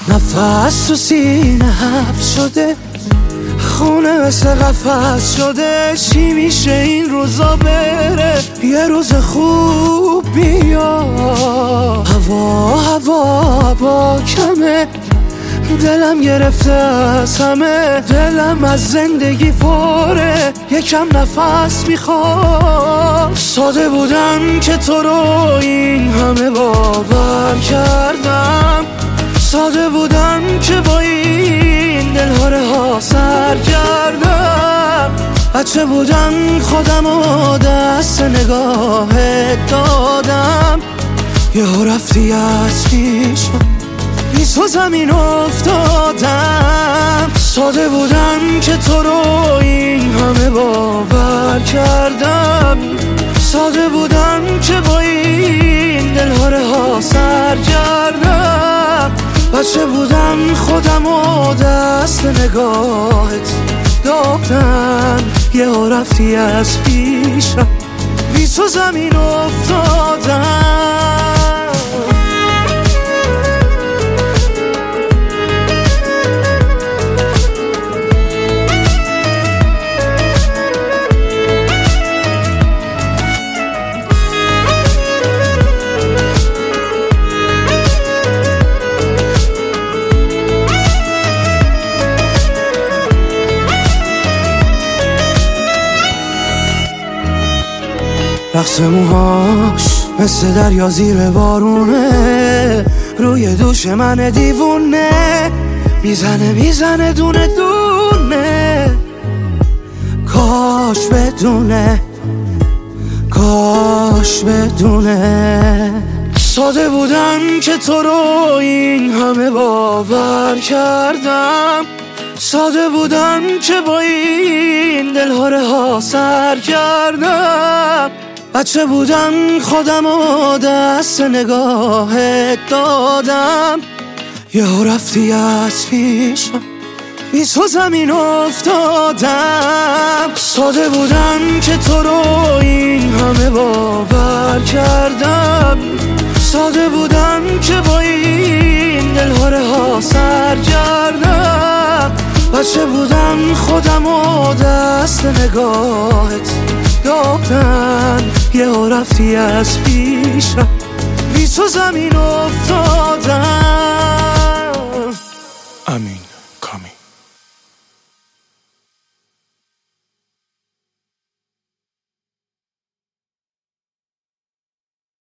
نفس تو سینه حبس شده، خونه مثل قفس شده. چی میشه این روزا بره، یه روز خوب بیا. هوا کمه، دلم گرفته از همه. دلم از زندگی پره، یکم نفس میخوام. ساده بودم که تو رو این همه باور کردم. ساده بودم که با این دلها رها سر کردم. بچه بودم خودم و دست نگاهت دادم. یهو رفتی از پیشم، بی تو زمین افتادم. ساده بودم که تو رو این همه باور کردم. ساده بودم که با این دلها رها سر کردم. بچه بودم خودم و دست نگاهت دادم. یهو رفتی از پیشم، بی تو زمین افتادم. رقص موهاش مثل دریا زیر بارونه، روی دوش من دیوونه. میزنه دونه دونه. کاش بدونه. ساده بودم که تو رو این همه باور کردم. ساده بودم که با این دلها رها سر کردم. بچه بودم خودم و دست نگاهت دادم. یهو رفتی از پیشم، بی تو زمین افتادم. ساده بودم که تو رو این همه باور کردم. ساده بودم که با این دلها رها سر کردم. بچه بودم خودم و دست نگاهت دادم. یهو رفتی از پیشم، بی تو زمین افتادم. امین.